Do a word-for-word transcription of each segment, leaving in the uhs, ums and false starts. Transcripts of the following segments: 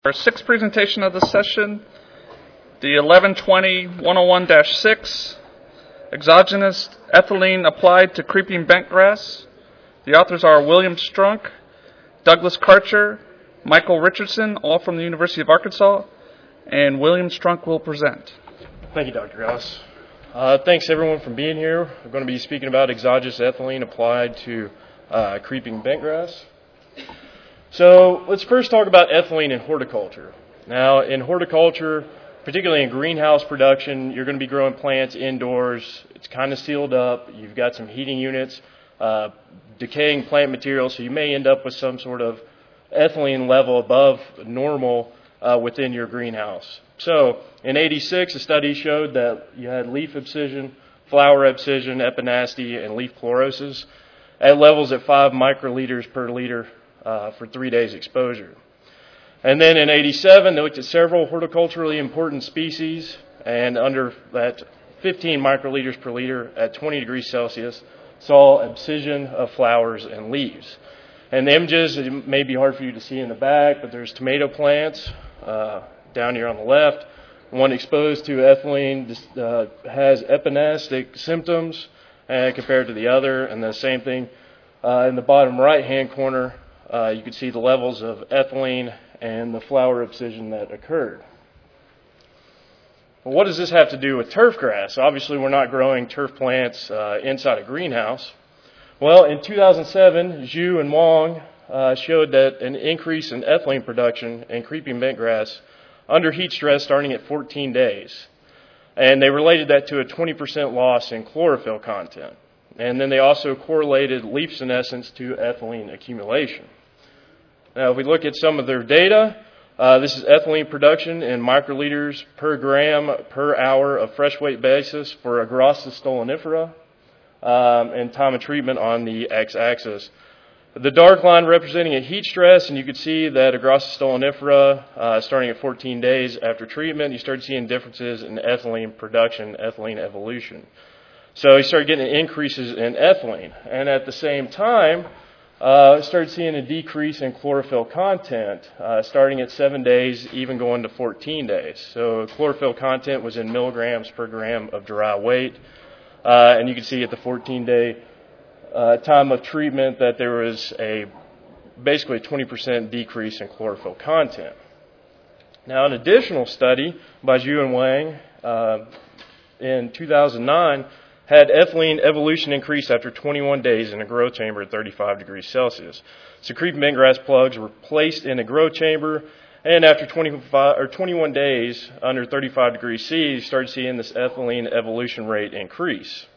Our sixth presentation of the session, the eleven twenty dash one oh one dash six, Exogenous Ethylene Applied to Creeping Bentgrass. The authors are William Strunk, Douglas Karcher, Michael Richardson, all from the University of Arkansas, and William Strunk will present. Thank you, Doctor Gauss. Uh, thanks everyone for being here. We're going to be speaking about exogenous ethylene applied to uh, creeping bentgrass. So let's first talk about ethylene in horticulture. Now, in horticulture, particularly in greenhouse production, you're going to be growing plants indoors. It's kind of sealed up. You've got some heating units, uh, decaying plant material, so you may end up with some sort of ethylene level above normal uh, within your greenhouse. So in eighty-six, a study showed that you had leaf abscission, flower abscission, epinasty, and leaf chlorosis at levels at five microliters per liter uh, for three days exposure. And then in eighty-seven, they looked at several horticulturally important species, and under that fifteen microliters per liter at twenty degrees Celsius, saw abscission of flowers and leaves. And the images, it may be hard for you to see in the back, but there's tomato plants uh, down here on the left. One exposed to ethylene uh, has epinastic symptoms uh, compared to the other, and the same thing uh, in the bottom right-hand corner. Uh, you can see the levels of ethylene and the flower abscission that occurred. Well, what does this have to do with turf grass? Obviously, we're not growing turf plants uh, inside a greenhouse. Well, in two thousand seven, Zhu and Wang uh, showed that an increase in ethylene production in creeping bentgrass under heat stress starting at fourteen days. And they related that to a twenty percent loss in chlorophyll content. And then they also correlated leaf senescence to ethylene accumulation. Now, if we look at some of their data, uh, this is ethylene production in microliters per gram per hour of fresh weight basis for Agrostis stolonifera, um, and time of treatment on the x-axis. The dark line representing a heat stress, and you can see that Agrostis stolonifera, uh, starting at fourteen days after treatment, you start seeing differences in ethylene production, ethylene evolution. So you start getting increases in ethylene, and at the same time, Uh, started seeing a decrease in chlorophyll content, uh, starting at seven days, even going to fourteen days. So chlorophyll content was in milligrams per gram of dry weight, uh, and you can see at the fourteen-day uh, time of treatment that there was a basically a twenty percent decrease in chlorophyll content. Now, an additional study by Zhu and Wang uh, in two thousand nine had ethylene evolution increase after twenty-one days in a grow chamber at thirty-five degrees Celsius. So creeping bentgrass plugs were placed in a grow chamber, and after twenty-five or twenty-one days under thirty-five degrees C, you started seeing this ethylene evolution rate increase.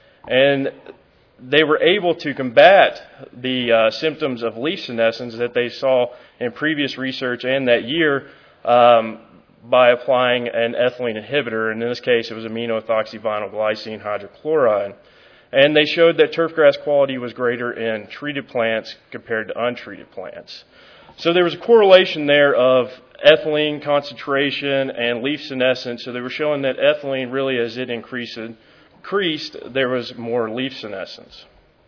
And they were able to combat the uh, symptoms of leaf senescence that they saw in previous research and that year um, by applying an ethylene inhibitor. And in this case, it was amino-ethoxyvinyl glycine hydrochloride. And they showed that turfgrass quality was greater in treated plants compared to untreated plants. So there was a correlation there of ethylene concentration and leaf senescence. So they were showing that ethylene really, as it increased, increased there was more leaf senescence.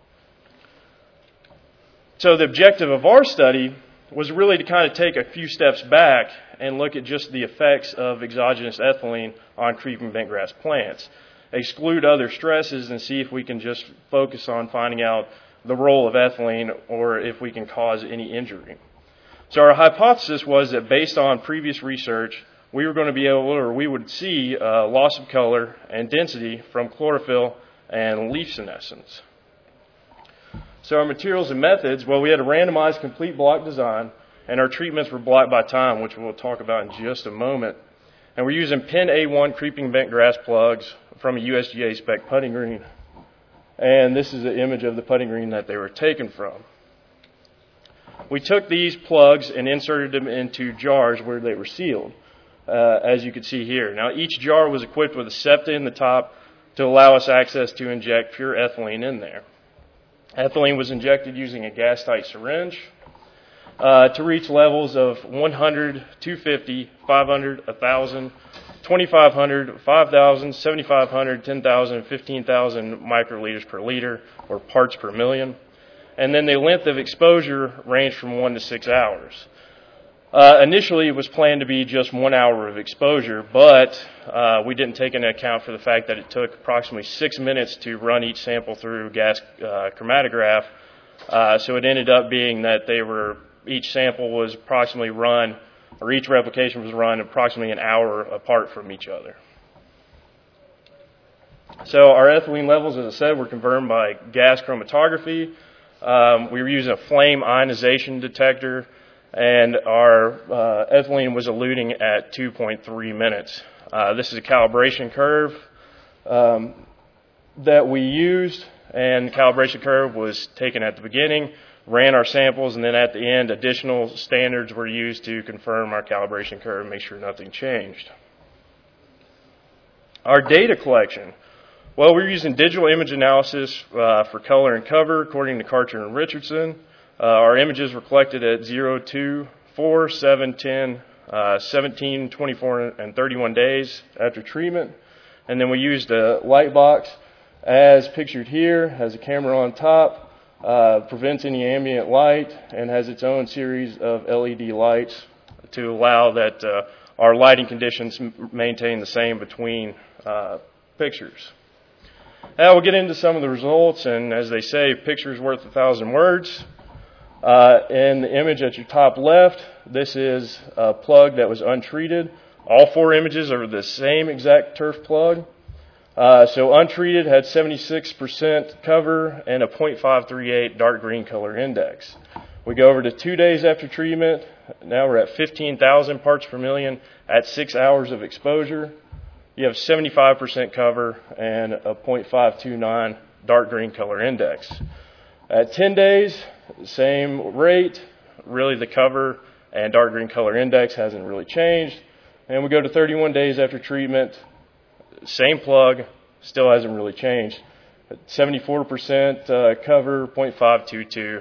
So the objective of our study was really to kind of take a few steps back and look at just the effects of exogenous ethylene on creeping bentgrass plants, exclude other stresses, and see if we can just focus on finding out the role of ethylene or if we can cause any injury. So our hypothesis was that based on previous research, we were going to be able, or we would see uh, loss of color and density from chlorophyll and leaf senescence. So our materials and methods, well, we had a randomized complete block design, and our treatments were block by time, which we'll talk about in just a moment. And we're using Penn A one creeping bentgrass plugs from a U S G A spec putting green. And this is an image of the putting green that they were taken from. We took these plugs and inserted them into jars where they were sealed, uh, as you can see here. Now, each jar was equipped with a septa in the top to allow us access to inject pure ethylene in there. Ethylene was injected using a gas-tight syringe uh, to reach levels of one hundred, two fifty, five hundred, one thousand, twenty-five hundred, five thousand, seventy-five hundred, ten thousand, fifteen thousand microliters per liter, or parts per million. And then the length of exposure ranged from one to six hours. Uh, initially, it was planned to be just one hour of exposure, but uh, we didn't take into account for the fact that it took approximately six minutes to run each sample through gas uh, chromatograph. Uh, so it ended up being that they were each sample was approximately run, or each replication was run approximately an hour apart from each other. So our ethylene levels, as I said, were confirmed by gas chromatography. Um, we were using a flame ionization detector, and our uh, ethylene was eluting at two point three minutes. Uh, this is a calibration curve um, that we used, and the calibration curve was taken at the beginning, ran our samples, and then at the end, additional standards were used to confirm our calibration curve and make sure nothing changed. Our data collection. Well, we're using digital image analysis uh, for color and cover, according to Karcher and Richardson. Uh, our images were collected at zero, two, four, seven, ten, uh, seventeen, twenty-four, and thirty-one days after treatment. And then we used a light box, as pictured here, has a camera on top, uh, prevents any ambient light, and has its own series of L E D lights to allow that uh, our lighting conditions m- maintain the same between uh, pictures. Now we'll get into some of the results, and as they say, picture's worth a thousand words. Uh, in the image at your top left, this is a plug that was untreated. All four images are the same exact turf plug. Uh, so untreated had seventy-six percent cover and a zero point five three eight dark green color index. We go over to two days after treatment. Now we're at fifteen thousand parts per million at six hours of exposure. You have seventy-five percent cover and a zero point five two nine dark green color index. At ten days, same rate. Really, the cover and dark green color index hasn't really changed. And we go to thirty-one days after treatment, same plug, still hasn't really changed. seventy-four percent uh, cover, zero point five two two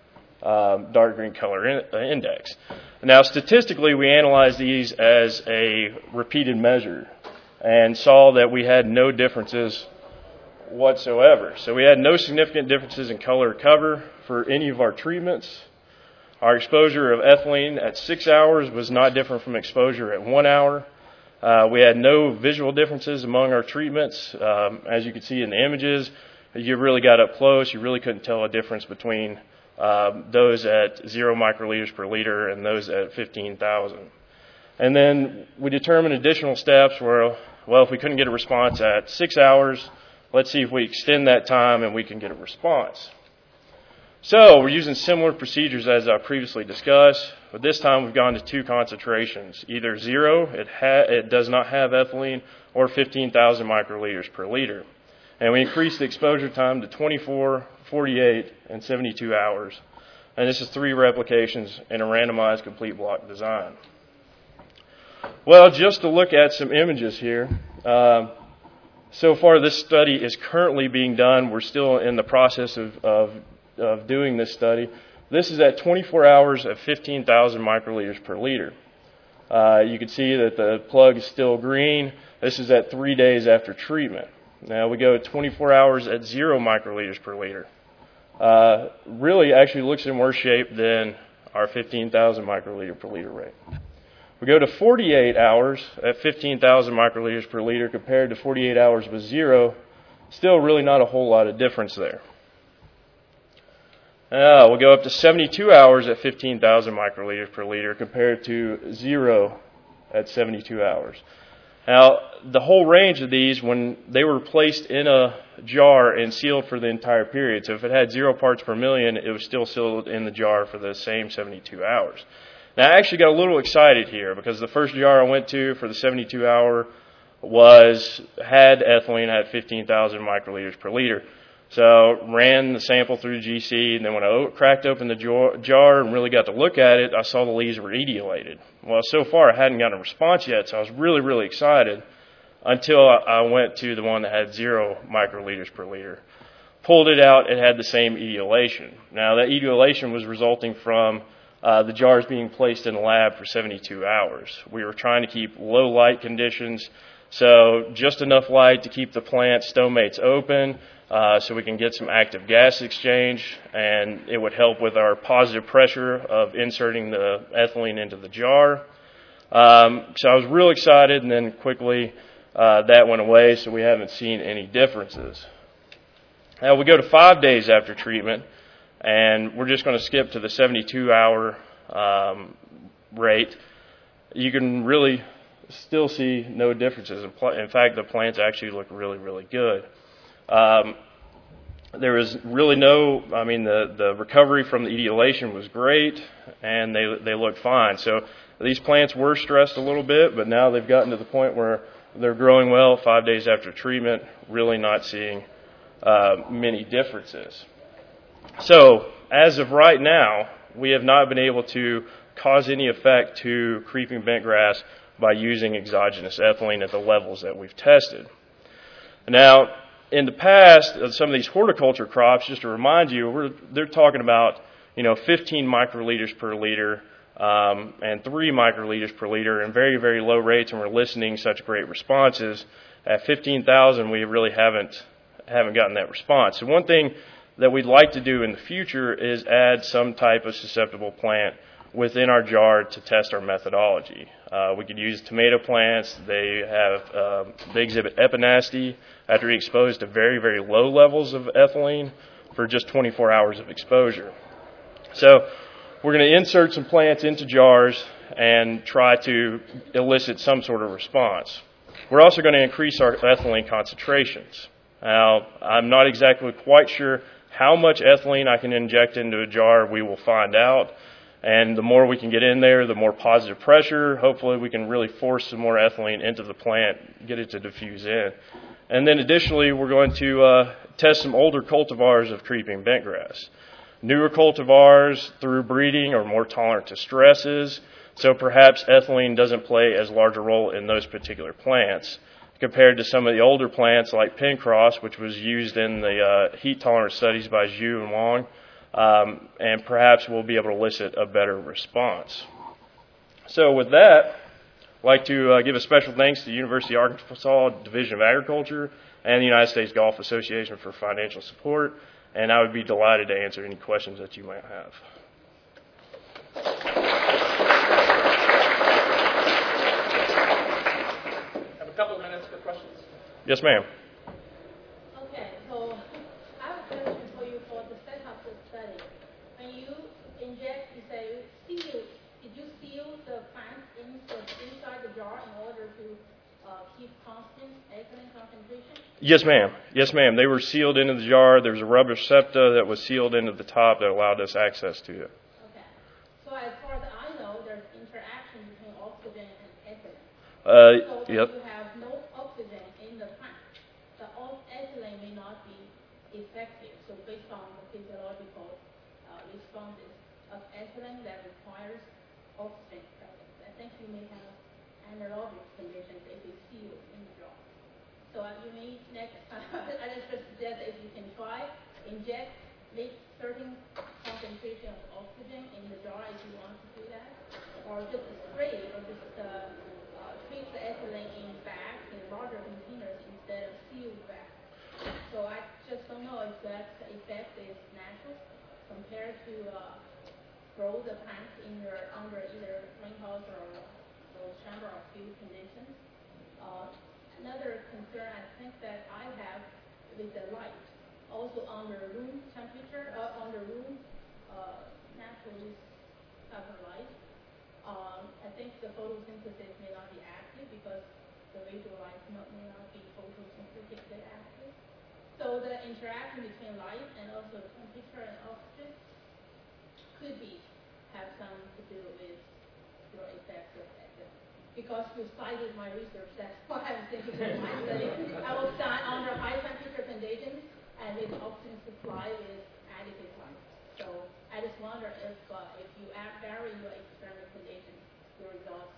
um, dark green color in, uh, index. Now, statistically, we analyzed these as a repeated measure and saw that we had no differences whatsoever. So we had no significant differences in color or cover for any of our treatments. Our exposure of ethylene at six hours was not different from exposure at one hour. Uh, we had no visual differences among our treatments. Um, as you can see in the images, you really got up close. You really couldn't tell a difference between um, those at zero microliters per liter and those at fifteen thousand. And then we determined additional steps where, well, if we couldn't get a response at six hours, let's see if we extend that time and we can get a response. So we're using similar procedures as I previously discussed, but this time we've gone to two concentrations, either zero, it, ha- it does not have ethylene, or fifteen thousand microliters per liter. And we increased the exposure time to twenty-four, forty-eight, and seventy-two hours. And this is three replications in a randomized complete block design. Well, just to look at some images here. Um, so far, this study is currently being done. We're still in the process of, of, of doing this study. This is at twenty-four hours at fifteen thousand microliters per liter. Uh, you can see that the plug is still green. This is at three days after treatment. Now we go twenty-four hours at zero microliters per liter. Uh, really actually looks in worse shape than our fifteen thousand microliter per liter rate. We go to forty-eight hours at fifteen thousand microliters per liter compared to forty-eight hours with zero. Still really not a whole lot of difference there. Now we'll go up to seventy-two hours at fifteen thousand microliters per liter compared to zero at seventy-two hours. Now, the whole range of these, when they were placed in a jar and sealed for the entire period, so if it had zero parts per million, it was still sealed in the jar for the same seventy-two hours. Now, I actually got a little excited here because the first jar I went to for the seventy-two hour was had ethylene at fifteen thousand microliters per liter. So ran the sample through G C, and then when I cracked open the jar and really got to look at it, I saw the leaves were etiolated. Well, so far I hadn't gotten a response yet, so I was really, really excited until I went to the one that had zero microliters per liter. Pulled it out, it had the same etiolation. Now, that etiolation was resulting from uh, the jars being placed in the lab for seventy-two hours. We were trying to keep low light conditions, so just enough light to keep the plant stomates open, uh, so we can get some active gas exchange, and it would help with our positive pressure of inserting the ethylene into the jar. Um, so I was real excited, and then quickly uh, that went away, so we haven't seen any differences. Now we go to five days after treatment, and we're just going to skip to the seventy-two hour um, rate. You can really still see no differences. In fact, the plants actually look really, really good. Um, there was really no, I mean, the, the recovery from the etiolation was great, and they they look fine. So these plants were stressed a little bit, but now they've gotten to the point where they're growing well five days after treatment, really not seeing uh, many differences. So as of right now, we have not been able to cause any effect to creeping bentgrass by using exogenous ethylene at the levels that we've tested. Now, in the past, some of these horticulture crops, just to remind you, we're, they're talking about, you know, fifteen microliters per liter um, and three microliters per liter and very, very low rates, and we're eliciting such great responses. At fifteen thousand, we really haven't haven't gotten that response. So one thing that we'd like to do in the future is add some type of susceptible plant within our jar to test our methodology. Uh, we could use tomato plants. They have uh, they exhibit epinasty after being exposed to very, very low levels of ethylene for just twenty-four hours of exposure. So we're going to insert some plants into jars and try to elicit some sort of response. We're also going to increase our ethylene concentrations. Now, I'm not exactly quite sure how much ethylene I can inject into a jar. We will find out. And the more we can get in there, the more positive pressure. Hopefully we can really force some more ethylene into the plant, get it to diffuse in. And then additionally, we're going to uh, test some older cultivars of creeping bentgrass. Newer cultivars, through breeding, are more tolerant to stresses, so perhaps ethylene doesn't play as large a role in those particular plants compared to some of the older plants like Pencross, which was used in the uh, heat tolerance studies by Zhu and Wang. Um, and perhaps we'll be able to elicit a better response. So with that, I'd like to uh, give a special thanks to the University of Arkansas Division of Agriculture and the United States Golf Association for financial support, and I would be delighted to answer any questions that you might have. Have a couple of minutes for questions. Yes, ma'am. Okay, so I have a question for you for the setup of the study. When you inject, you say you seal. Did you seal the plants in, inside the jar in order to uh, keep constant ethylene concentration? Yes, ma'am. Yes, ma'am. They were sealed into the jar. There was a rubber septa that was sealed into the top that allowed us access to it. Okay. So as far as I know, there's interaction between oxygen and ethylene. Uh, so yep. if you have no oxygen in the plant, the ethylene may not be effective. So based on the physiological uh, responses of ethylene that requires oxygen presence, I think you may have anaerobic conditions if it's sealed in the jar. So uh, you may next time, I just suggest that if you can try, inject, make certain concentration of oxygen in the jar if you want to do that, or just spray or just uh, uh, treat the ethylene in bags in larger containers instead of sealed bags. So I just don't know if that effect is natural compared to uh, grow the plants in your under either greenhouse or those chamber or field conditions. Uh, another concern I think that I have with the light, also under room temperature, uh, under room uh, naturally type of light. Um, I think the photosynthesis may not be active because the visual light not, may not be photosynthetically active. So the interaction between light and also temperature and oxygen could be have some to do with your effects of ethylene. Because you cited my research, that's why I'm thinking of my study. I was done under high temperature conditions and with oxygen supply with additive light. So I just wonder if uh, if you add, vary your experiment conditions, your results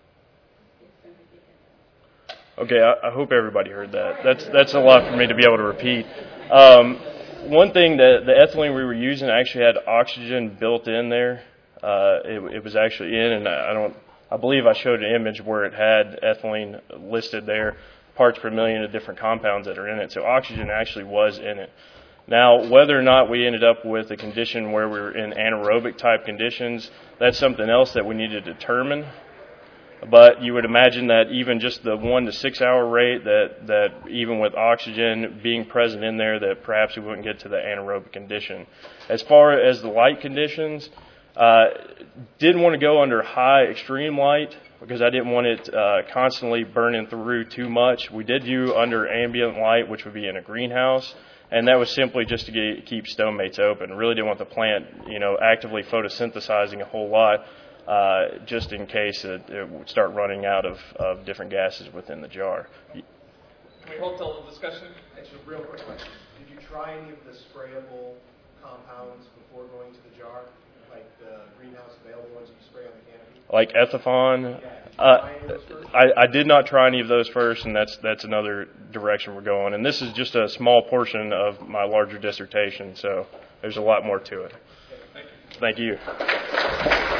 is going to be different. Okay, I, I hope everybody heard that. That's that's a lot for me to be able to repeat. Um, one thing that the ethylene we were using actually had oxygen built in there. Uh, it, it was actually in, and I don't. I believe I showed an image where it had ethylene listed there. parts per million of different compounds that are in it. So oxygen actually was in it. Now, whether or not we ended up with a condition where we were in anaerobic type conditions, that's something else that we need to determine. But you would imagine that even just the one to six hour rate, that, that even with oxygen being present in there, that perhaps we wouldn't get to the anaerobic condition. As far as the light conditions, uh, didn't want to go under high extreme light because I didn't want it uh, constantly burning through too much. We did do under ambient light, which would be in a greenhouse, and that was simply just to get, keep stomamates open. Really didn't want the plant, you know, actively photosynthesizing a whole lot. Uh, just in case it, it would start running out of, of different gases within the jar. Can we hold till the discussion? It's a real quick question. Did you try any of the sprayable compounds before going to the jar, like the greenhouse available ones you spray on the canopy? Like Ethifon? Yeah. Uh, I, I did not try any of those first, and that's that's another direction we're going. And this is just a small portion of my larger dissertation, so there's a lot more to it. Thank you. Thank you.